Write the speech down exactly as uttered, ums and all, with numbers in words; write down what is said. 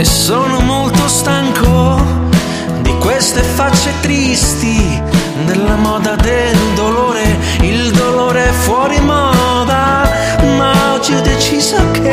e sono molto stanco di queste facce tristi, della moda del dolore. Il dolore è fuori moda, ma oggi ho deciso che